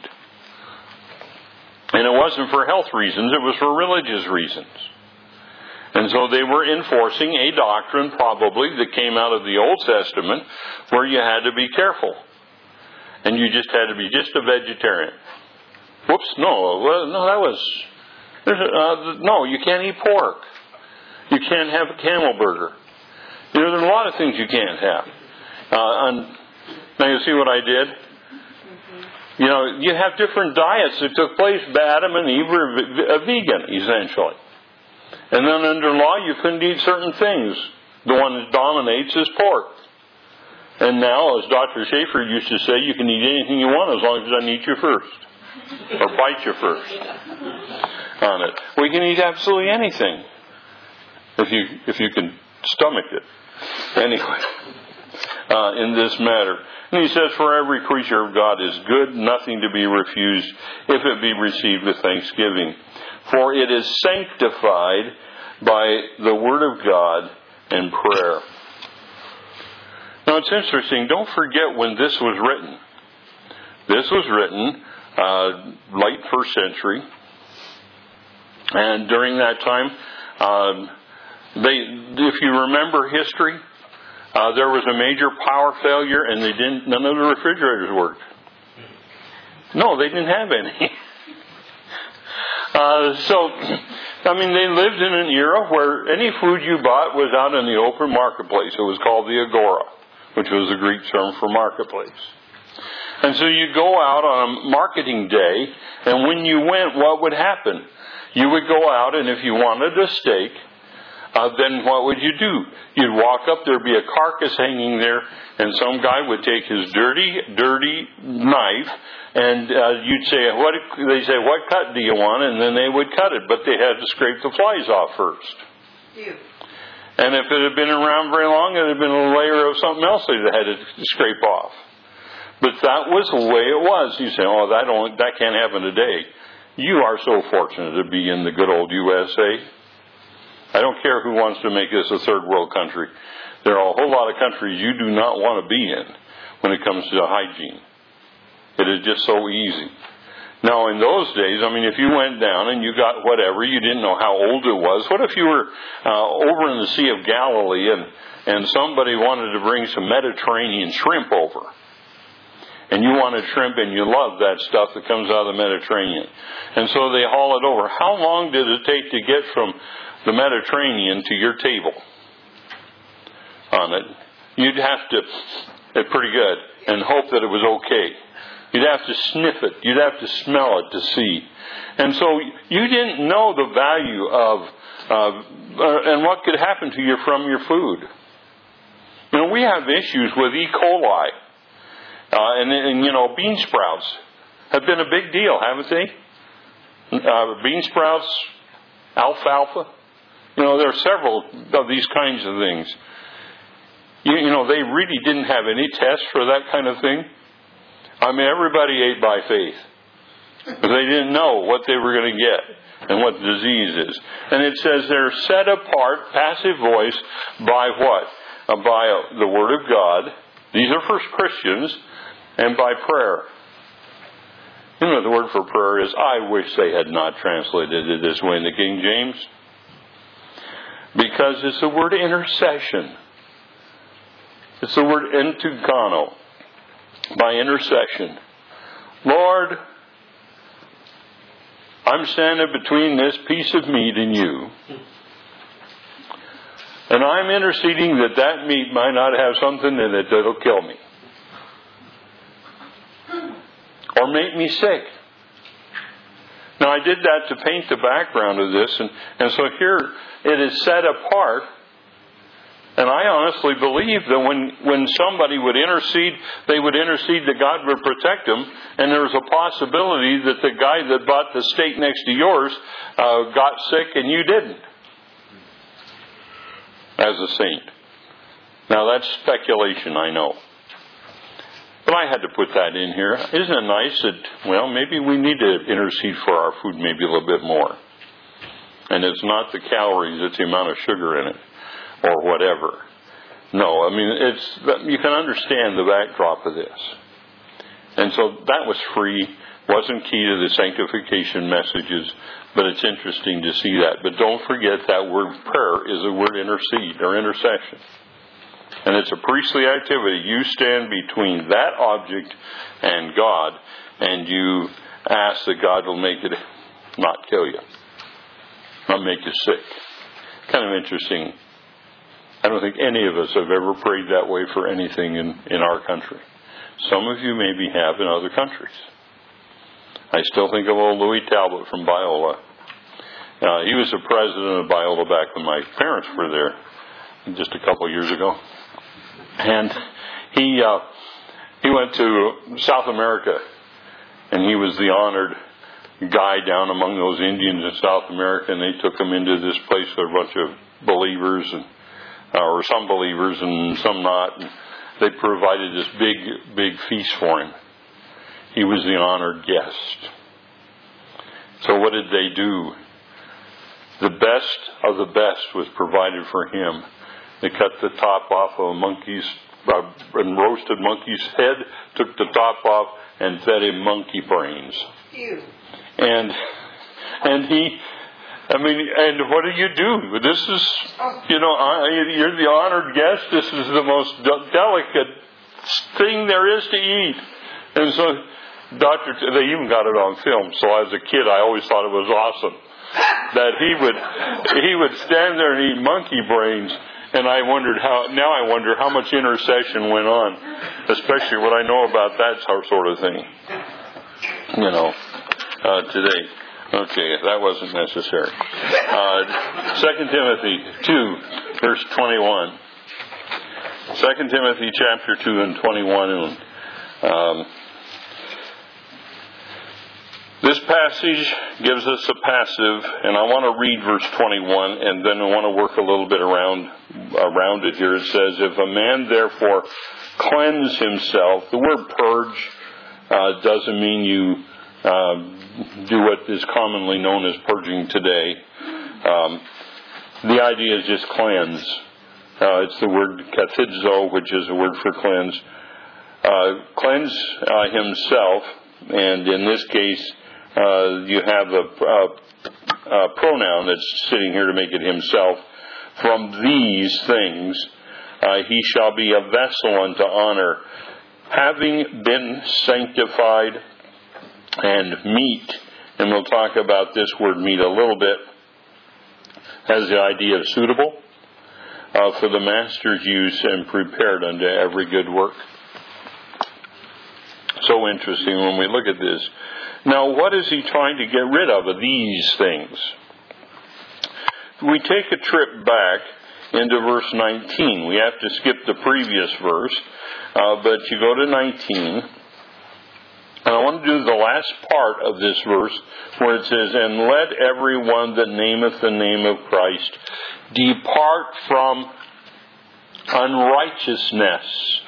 And it wasn't for health reasons, it was for religious reasons. And so they were enforcing a doctrine, probably, that came out of the Old Testament, where you had to be careful. And you just had to be just a vegetarian. Whoops, no, well, no, that was, there's a, uh, no, you can't eat pork. You can't have a camel burger. You know, there's a lot of things you can't have. Uh, and now you see what I did? Mm-hmm. You know, you have different diets that took place. Adam and Eve were a vegan, essentially. And then under law, you couldn't eat certain things. The one that dominates is pork. And now, as Doctor Schaefer used to say, you can eat anything you want as long as it doesn't eat you first. Or bite you first on it. We can eat absolutely anything if you if you can stomach it. Anyway, uh, in this matter. And he says, for every creature of God is good, nothing to be refused, if it be received with thanksgiving. For it is sanctified by the word of God and prayer. Now, it's interesting. Don't forget when this was written. This was written uh, late first century. And during that time, um, they, if you remember history, uh, there was a major power failure, and they didn't. None of the refrigerators worked. No, they didn't have any. uh, so, I mean, they lived in an era where any food you bought was out in the open marketplace. It was called the agora, which was the Greek term for marketplace. And so you go out on a marketing day, and when you went, what would happen? You would go out, and if you wanted a steak, uh, then what would you do? You'd walk up, there'd be a carcass hanging there, and some guy would take his dirty, dirty knife, and uh, you'd say, "What?" They say, "What cut do you want?" And then they would cut it, but they had to scrape the flies off first. Ew. And if it had been around very long, it had been a layer of something else they had to scrape off. But that was the way it was. You say, "Oh, that don't, that can't happen today." You are so fortunate to be in the good old U S A. I don't care who wants to make this a third world country. There are a whole lot of countries you do not want to be in when it comes to hygiene. It is just so easy. Now, in those days, I mean, if you went down and you got whatever, you didn't know how old it was. What if you were uh, over in the Sea of Galilee and, and somebody wanted to bring some Mediterranean shrimp over? And you wanted shrimp and you love that stuff that comes out of the Mediterranean. And so they haul it over. How long did it take to get from the Mediterranean to your table on it? You'd have to, it's pretty good, and hope that it was okay. You'd have to sniff it. You'd have to smell it to see. And so you didn't know the value of, uh, and what could happen to you from your food. You know, we have issues with E. coli. Uh, and, and, you know, bean sprouts have been a big deal, haven't they? Uh, bean sprouts, alfalfa. You know, there are several of these kinds of things. You, you know, they really didn't have any tests for that kind of thing. I mean, everybody ate by faith. But they didn't know what they were going to get and what the disease is. And it says they're set apart, passive voice, by what? Uh, by uh, the Word of God. These are for Christians. And by prayer. You know, the word for prayer is, I wish they had not translated it this way in the King James. Because it's the word intercession. It's the word entugano. By intercession. Lord, I'm standing between this piece of meat and you. And I'm interceding that that meat might not have something in it that'll kill me. Or make me sick. Now I did that to paint the background of this, and, and so here it is set apart. And I honestly believe that when, when somebody would intercede, they would intercede that God would protect them, and there was a possibility that the guy that bought the steak next to yours uh, got sick and you didn't. As a saint. Now that's speculation, I know. But I had to put that in here. Isn't it nice that, well, maybe we need to intercede for our food maybe a little bit more. And it's not the calories, it's the amount of sugar in it. Or whatever. No, I mean, it's you can understand the backdrop of this. And so that was free, wasn't key to the sanctification messages, but it's interesting to see that. But don't forget that word prayer is the word intercede or intercession. And it's a priestly activity. You stand between that object and God, and you ask that God will make it not kill you, not make you sick. Kind of interesting. I don't think any of us have ever prayed that way for anything in, in our country. Some of you maybe have in other countries. I still think of old Louis Talbot from Biola. Uh, he was the president of Biola back when my parents were there, just a couple of years ago. And he uh, he went to South America, and he was the honored guy down among those Indians in South America, and they took him into this place with a bunch of believers and Uh, or some believers and some not. And they provided this big, big feast for him. He was the honored guest. So what did they do? The best of the best was provided for him. They cut the top off of a monkey's, uh, and roasted monkey's head, took the top off, and fed him monkey brains. Ew. And, and he... I mean, and what do you do? This is, you know, you're the honored guest. This is the most delicate thing there is to eat. And so, Doctor, they even got it on film. So as a kid, I always thought it was awesome that he would he would stand there and eat monkey brains. And I wondered how. Now I wonder how much intercession went on, especially what I know about that sort of thing. You know, uh, today. Okay, that wasn't necessary. Uh, Second Timothy two, verse twenty-one. Second Timothy chapter two and twenty-one. Um, this passage gives us a passive, and I want to read verse twenty-one, and then I want to work a little bit around around it here. It says, "If a man therefore cleanse himself," the word purge uh, doesn't mean you Uh, do what is commonly known as purging today. Um, the idea is just cleanse. Uh, it's the word kathizo, which is a word for cleanse. Uh, cleanse uh, himself, and in this case, uh, you have a, a, a pronoun that's sitting here to make it himself. From these things, uh, he shall be a vessel unto honor, having been sanctified and meet, and we'll talk about this word meet a little bit, has the idea of suitable uh, for the master's use and prepared unto every good work. So interesting when we look at this. Now, what is he trying to get rid of of these things? We take a trip back into verse nineteen. We have to skip the previous verse, uh, but you go to nineteen. And I want to do the last part of this verse where it says, "And let everyone that nameth the name of Christ depart from unrighteousness."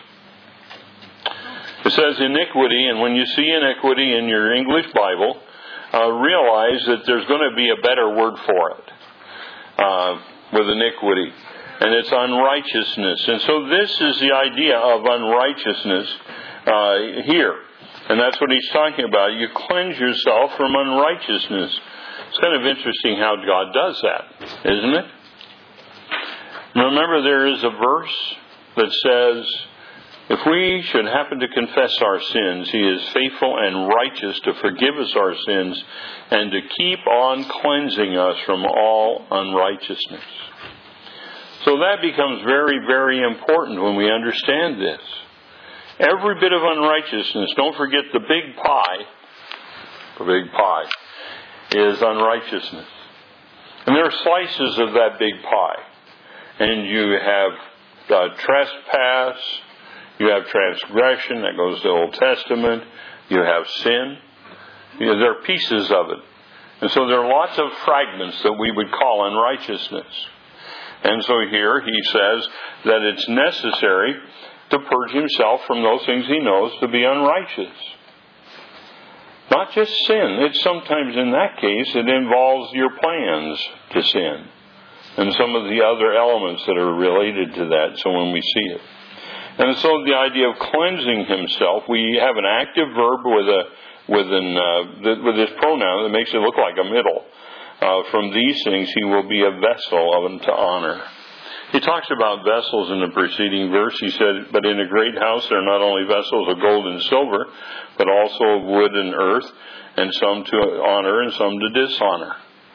It says iniquity, and when you see iniquity in your English Bible, uh, realize that there's going to be a better word for it uh, with iniquity. And it's unrighteousness. And so this is the idea of unrighteousness uh, here. And that's what he's talking about. You cleanse yourself from unrighteousness. It's kind of interesting how God does that, isn't it? Remember, there is a verse that says, If we should happen to confess our sins, He is faithful and righteous to forgive us our sins and to keep on cleansing us from all unrighteousness. So that becomes very, very important when we understand this. Every bit of unrighteousness, don't forget the big pie, the big pie, is unrighteousness. And there are slices of that big pie. And you have uh, trespass, you have transgression, that goes to the Old Testament, you have sin. You know, there are pieces of it. And so there are lots of fragments that we would call unrighteousness. And so here he says that it's necessary to purge himself from those things he knows to be unrighteous. Not just sin. It's sometimes in that case it involves your plans to sin and some of the other elements that are related to that, so when we see it. And so the idea of cleansing himself, we have an active verb with a with an uh, with this pronoun that makes it look like a middle. Uh, from these things he will be a vessel of unto honor. He talks about vessels in the preceding verse. He said, but in a great house there are not only vessels of gold and silver, but also of wood and earth, and some to honor and some to dishonor.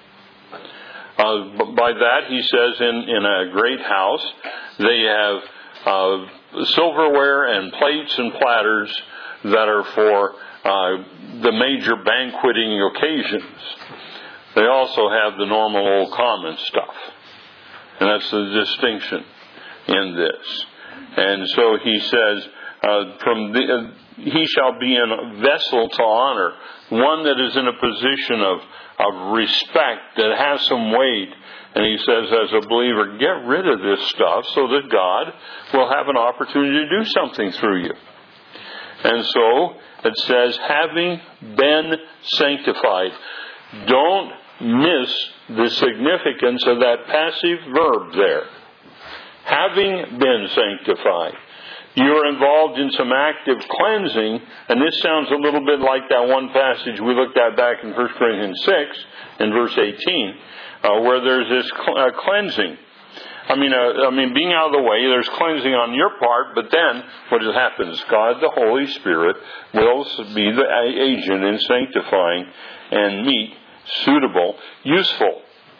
Uh, by that, he says, in, in a great house, they have uh, silverware and plates and platters that are for uh, the major banqueting occasions. They also have the normal old common stuff. And that's the distinction in this. And so he says, uh, from the, uh, he shall be a vessel to honor, one that is in a position of, of respect, that has some weight. And he says, as a believer, get rid of this stuff so that God will have an opportunity to do something through you. And so it says, having been sanctified. Don't miss the significance of that passive verb there. Having been sanctified. You're involved in some active cleansing, and this sounds a little bit like that one passage we looked at back in First Corinthians six, in verse eighteen, uh, where there's this cl- uh, cleansing. I mean, uh, I mean, being out of the way, there's cleansing on your part, but then what happens? God, the Holy Spirit, will be the agent in sanctifying and meet, suitable, useful.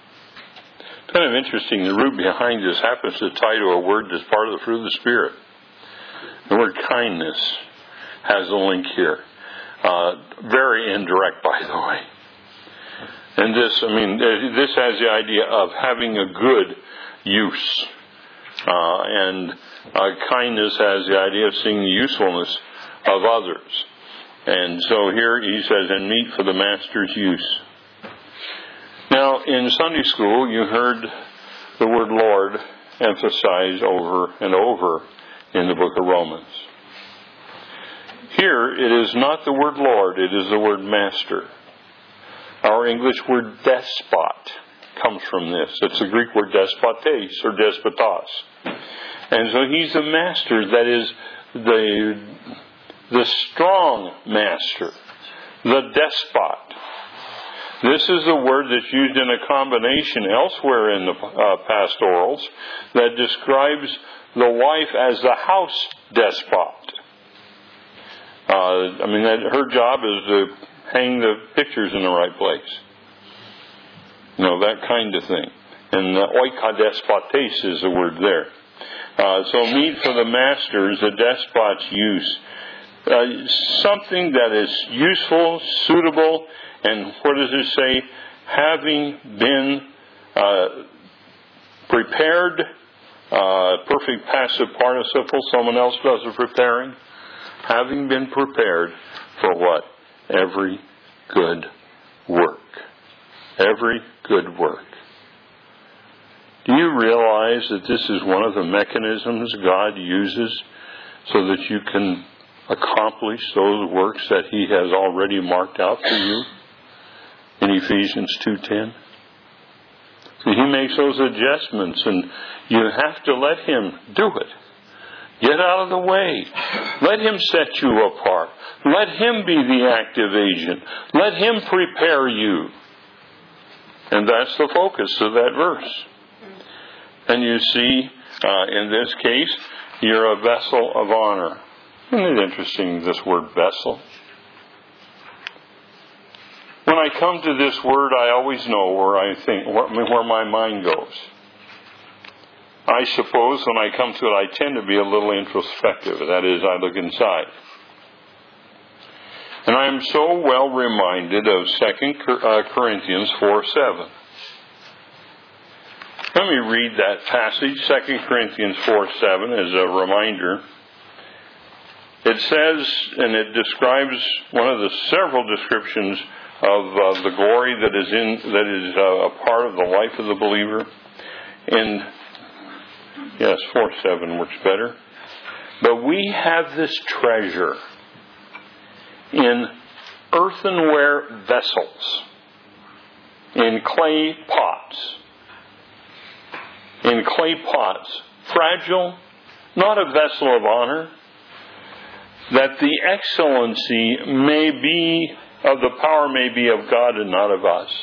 Kind of interesting, the root behind this happens to tie to a word that's part of the fruit of the Spirit. The word kindness has a link here. Uh, very indirect, by the way. And this, I mean, this has the idea of having a good use. Uh, and uh, kindness has the idea of seeing the usefulness of others. And so here he says, and meet for the master's use. Now, in Sunday school, you heard the word Lord emphasized over and over in the book of Romans. Here, it is not the word Lord, it is the word master. Our English word despot comes from this. It's the Greek word despotes or despotos. And so he's the master, that is the, the strong master, the despot. This is the word that's used in a combination elsewhere in the uh, pastorals that describes the wife as the house despot. Uh, I mean, that her job is to hang the pictures in the right place. You know, that kind of thing. And the oikadespotes is the word there. Uh, so meet for the masters, the despot's use. Uh, something that is useful, suitable, and what does it say? Having been uh, prepared, uh, perfect passive participle, someone else does the preparing. Having been prepared for what? Every good work. Every good work. Do you realize that this is one of the mechanisms God uses so that you can accomplish those works that He has already marked out for you? In Ephesians two ten. So He makes those adjustments, and you have to let Him do it. Get out of the way. Let Him set you apart. Let Him be the active agent. Let Him prepare you. And that's the focus of that verse. And you see, uh, in this case, you're a vessel of honor. Isn't it interesting, this word vessel? When I come to this word, I always know where I think, where my mind goes. I suppose when I come to it, I tend to be a little introspective. That is, I look inside. And I am so well reminded of Second Corinthians four seven. Let me read that passage, Second Corinthians four seven, as a reminder. It says, and it describes one of the several descriptions of uh, the glory that is in that is uh, a part of the life of the believer. In yes, four seven works better. But we have this treasure in earthenware vessels, in clay pots. In clay pots, fragile, not a vessel of honor, that the excellency may be of the power may be of God and not of us.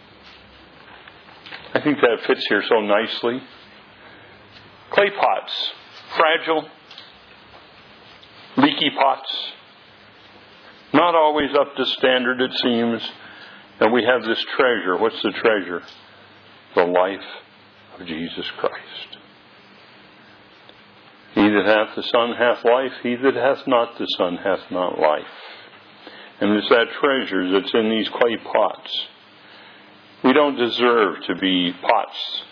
I think that fits here so nicely. Clay pots, fragile, leaky pots, not always up to standard, it seems. And we have this treasure. What's the treasure? The life of Jesus Christ. He that hath the Son hath life. He that hath not the Son hath not life. And it's that treasure that's in these clay pots. We don't deserve to be pots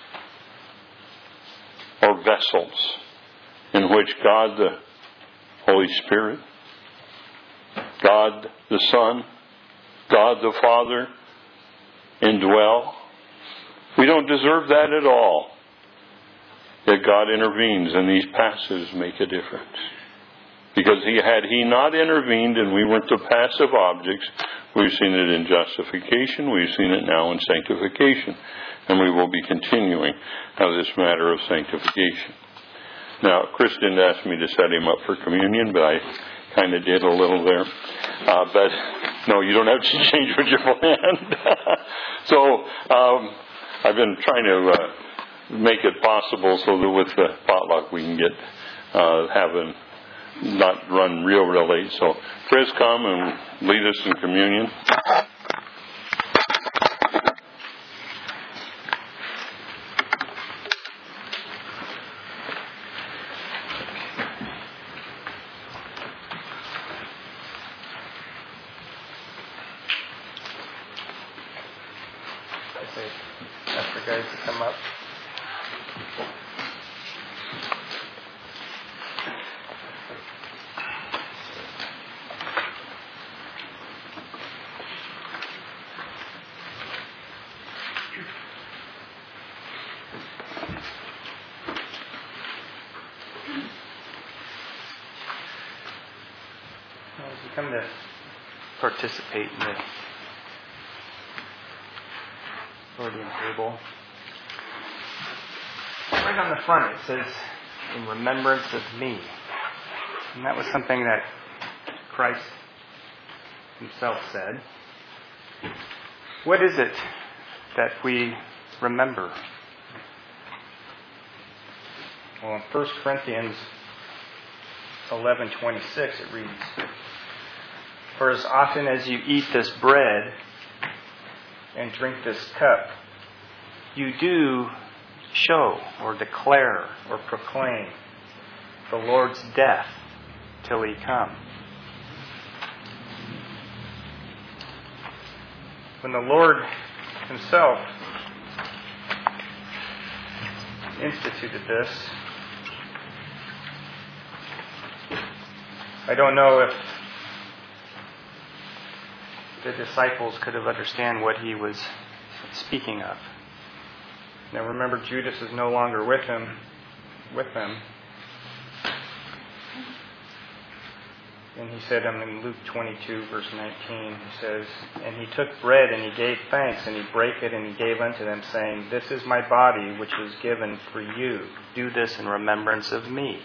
or vessels in which God the Holy Spirit, God the Son, God the Father indwell. We don't deserve that at all. Yet God intervenes, and these passages make a difference. Because he had he not intervened and we weren't the passive objects, we've seen it in justification, we've seen it now in sanctification. And we will be continuing uh, this matter of sanctification. Now, Chris didn't ask me to set him up for communion, but I kind of did a little there. Uh, but, no, you don't have to change what you planned. So, um, I've been trying to uh, make it possible so that with the potluck we can get, uh, having, not run real, real late. So, Chris, come and lead us in communion. Ask the guys to come up. As you come to participate in the Lordian table, right on the front it says, "In remembrance of me." And that was something that Christ himself said. What is it that we remember? Well, in First Corinthians eleven twenty-six it reads, "For as often as you eat this bread and drink this cup, you do show or declare or proclaim the Lord's death till he come." When the Lord himself instituted this, I don't know if the disciples could have understand what he was speaking of. Now remember, Judas is no longer with him, with them. And he said in Luke twenty-two, verse nineteen, he says, "And he took bread and he gave thanks, and he brake it and he gave unto them, saying, This is my body which is given for you. Do this in remembrance of me."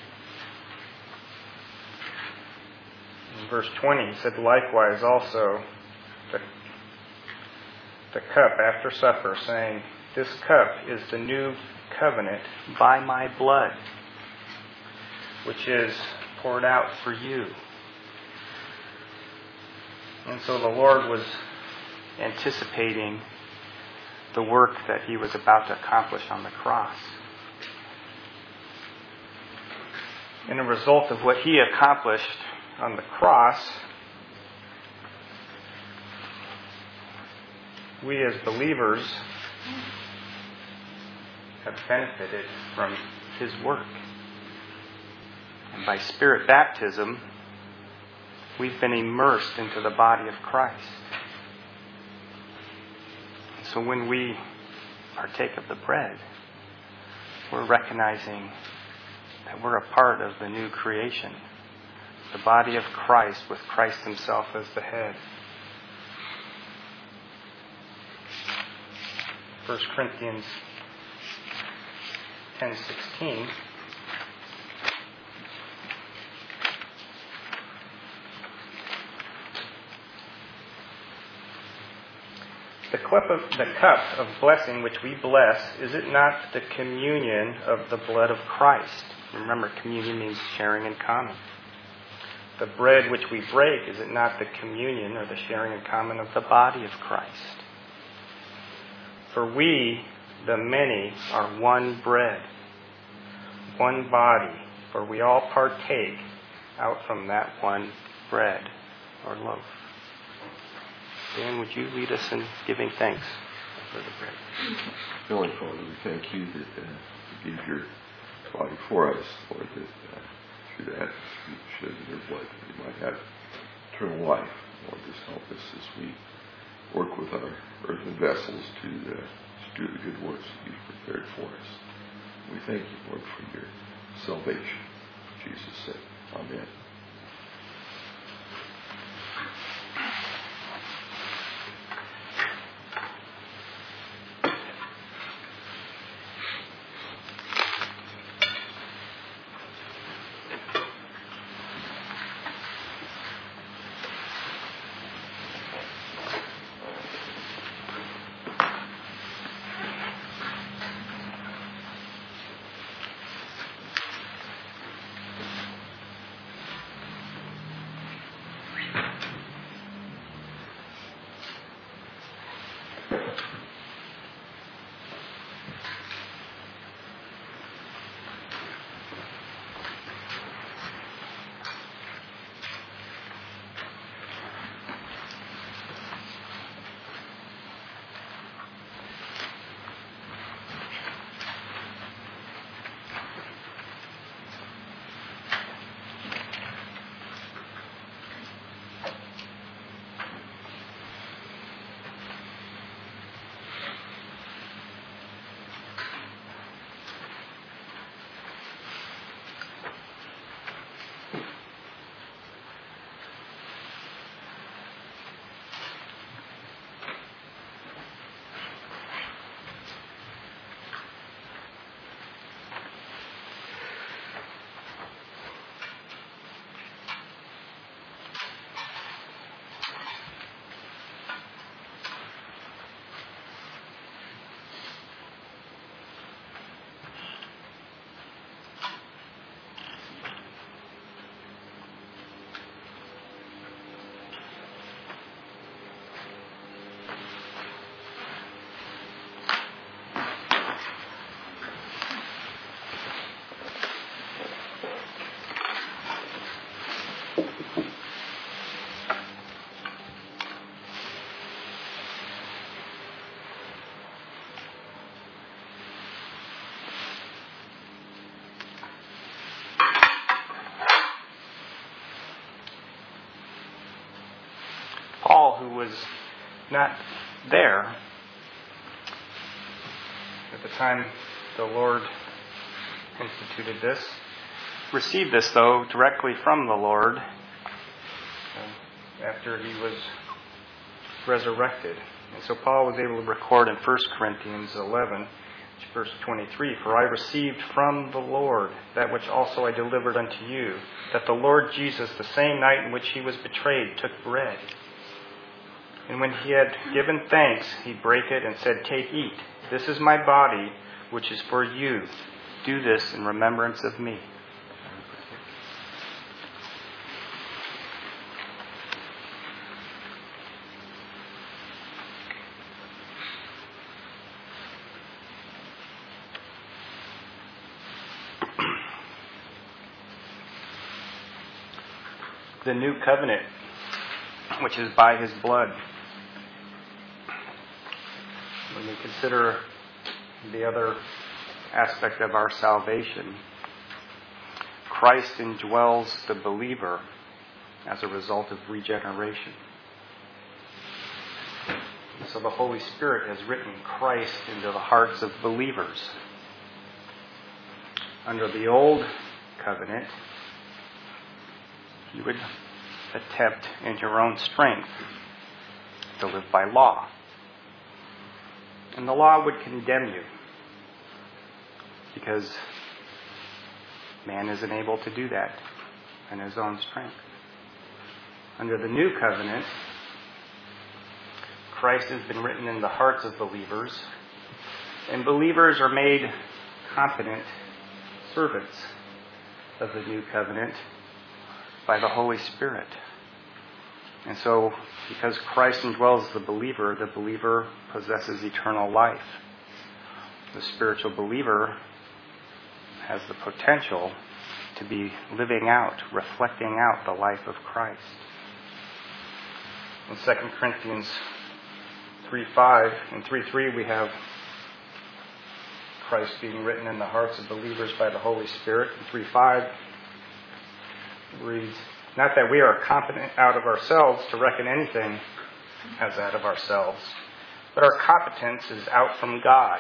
In verse twenty, he said, "Likewise also the, the cup after supper, saying, This cup is the new covenant by my blood, which is poured out for you. And so the Lord was anticipating the work that he was about to accomplish on the cross. And a result of what he accomplished on the cross, we as believers have benefited from his work. And by Spirit baptism, we've been immersed into the body of Christ. So when we partake of the bread, we're recognizing that we're a part of the new creation, the body of Christ with Christ himself as the head. First Corinthians ten sixteen. The cup, of, the cup of blessing which we bless, is it not the communion of the blood of Christ? Remember, communion means sharing in common. The bread which we break, is it not the communion or the sharing in common of the body of Christ? For we, the many, are one bread, one body, for we all partake out from that one bread or loaf. Dan, would you lead us in giving thanks for the bread? Heavenly Father, we thank you that uh, you gave your body for us, Lord, that uh, through that you shed your blood that we might have eternal life. Lord, just help us as we work with our earthen vessels to, uh, to do the good works that you've prepared for us. We thank you, Lord, for your salvation. For Jesus' sake. Amen. Paul, who was not there at the time the Lord instituted this, received this, though, directly from the Lord after he was resurrected. And so Paul was able to record in First Corinthians eleven, verse twenty-three, "For I received from the Lord that which also I delivered unto you, that the Lord Jesus, the same night in which he was betrayed, took bread. And when he had given thanks, he brake it and said, Take, eat. This is my body, which is for you. Do this in remembrance of me." the new covenant, which is by His blood. When we consider the other aspect of our salvation, Christ indwells the believer as a result of regeneration. So the Holy Spirit has written Christ into the hearts of believers. Under the old covenant, you would attempt in your own strength to live by law. And the law would condemn you because man isn't able to do that in his own strength. Under the new covenant, Christ has been written in the hearts of believers, and believers are made competent servants of the new covenant by the Holy Spirit. And so, because Christ indwells the believer, the believer possesses eternal life. The spiritual believer has the potential to be living out, reflecting out the life of Christ. In Second Corinthians three five and three three, we have Christ being written in the hearts of believers by the Holy Spirit. In three five reads, "Not that we are competent out of ourselves to reckon anything as out of ourselves, but our competence is out from God,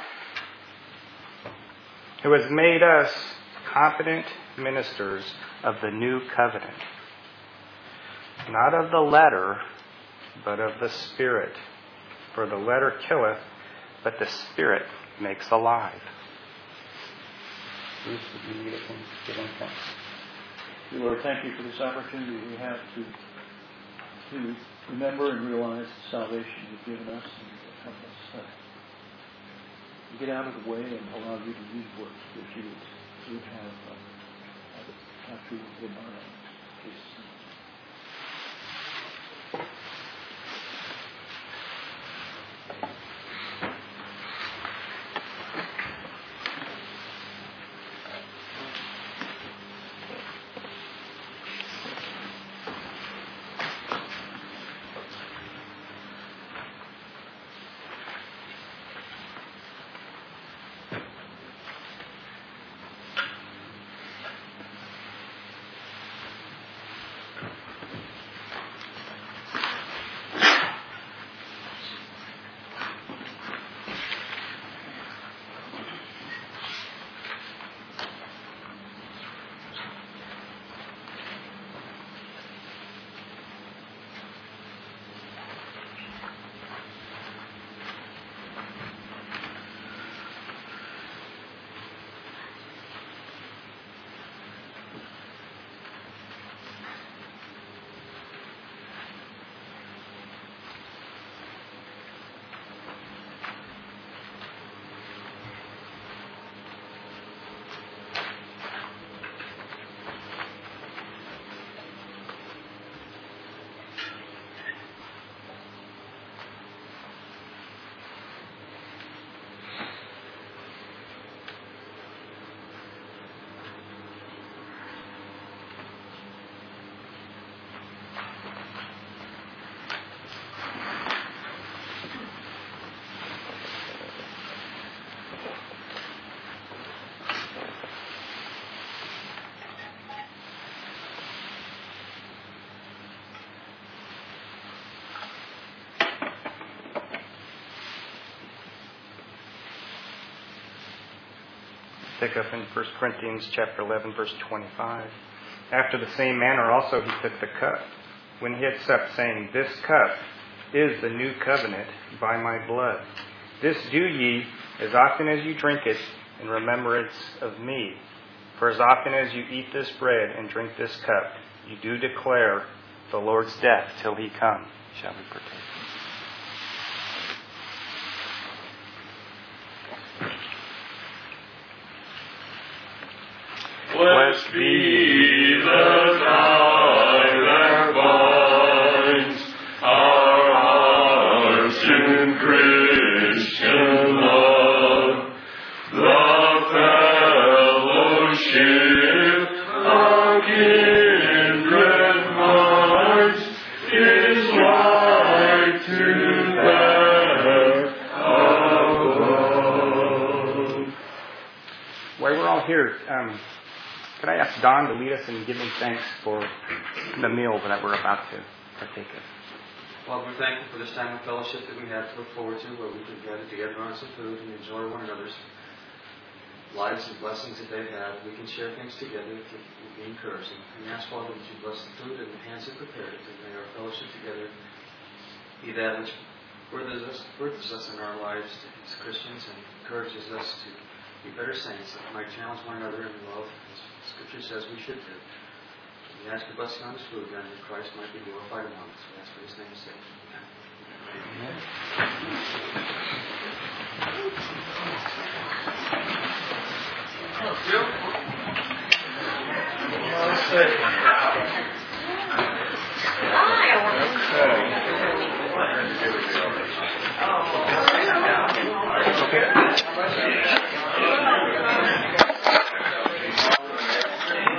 who has made us competent ministers of the new covenant, not of the letter, but of the Spirit. For the letter killeth, but the Spirit makes alive." Bruce, would you lead us in giving thanks? Lord, thank you for this opportunity we have to, to remember and realize the salvation you've given us and help us uh, get out of the way and allow you to use works that you would, you would have, uh, have to in our case. Pick up in First Corinthians chapter eleven, verse twenty-five. "After the same manner also he took the cup, when he had supped, saying, This cup is the new covenant by my blood. This do ye as often as you drink it in remembrance of me. For as often as you eat this bread and drink this cup, you do declare the Lord's death till he come." Shall we partake? Blessed be the tie that binds our hearts in Christian love, the fellowship of kindred minds. here, um, could I ask Don to lead us in giving thanks for the meal that we're about to partake of? Father, we're thankful for this time of fellowship that we have to look forward to, where we can gather together on some food and enjoy one another's lives and blessings that they have. We can share things together to be encouraging. And ask, Father, that you bless the food and the hands that prepared it, and may our fellowship together be that which furthers us, furthers us in our lives as Christians and encourages us to be better saints that might challenge one another in love, as Scripture says we should do. We ask your blessing on this food, and that Christ might be glorified among us. We ask for his name's sake. Amen. Okay.